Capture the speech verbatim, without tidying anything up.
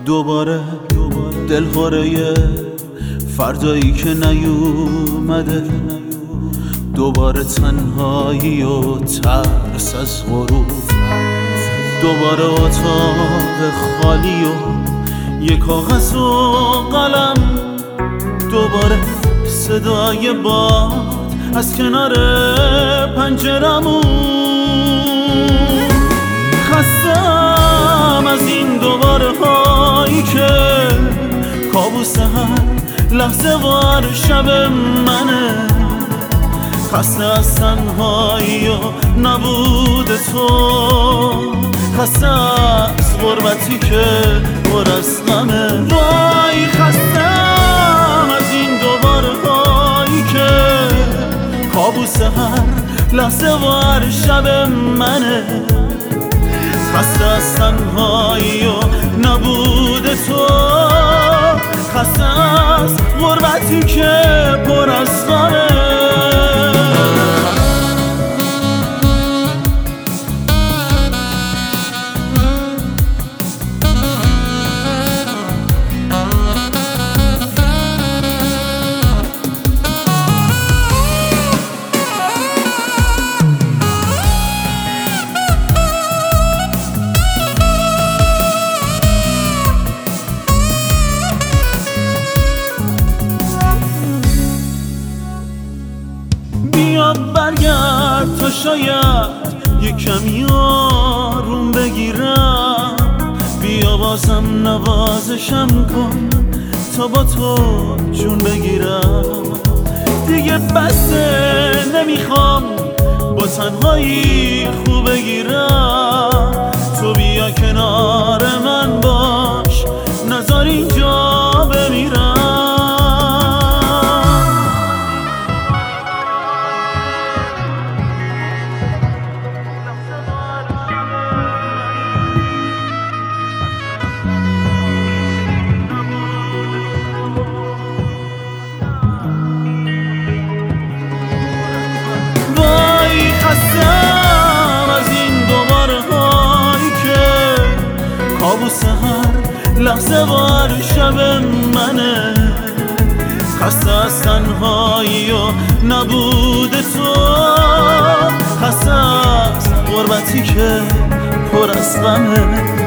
دوباره دلخوره فردایی که نیومده، دوباره تنهایی و ترس از غروب، دوباره اتاق خالی و یک کاغذ و قلم، دوباره صدای باد از کنار پنجرمون. خستم از این دوباره هایی که کابوس هر لحظه وار شب منه، خسته از تنهایی و نبود تو، خسته از غربتی که پر از غمه. وای خستم از این دوباره هایی که کابوس هر لحظه وار شب منه، خسته از تنهایی و نبود تو، خسته از غربتی که پر از غمه. بیا برگرد تا شاید یک کمی آروم بگیرم، بیا بازم نوازشم کن تا با تو جون بگیرم. دیگه بسه نمیخوام با تنهایی خوب بگیرم، تو بیا کنار من باش نذار اینجا بمیرم. خستم از این دوباره هایی که کابوس هر لحظه وار شب منه، خسته از تنهایی و نبود تو، خسته از غربتی که پر از غمه.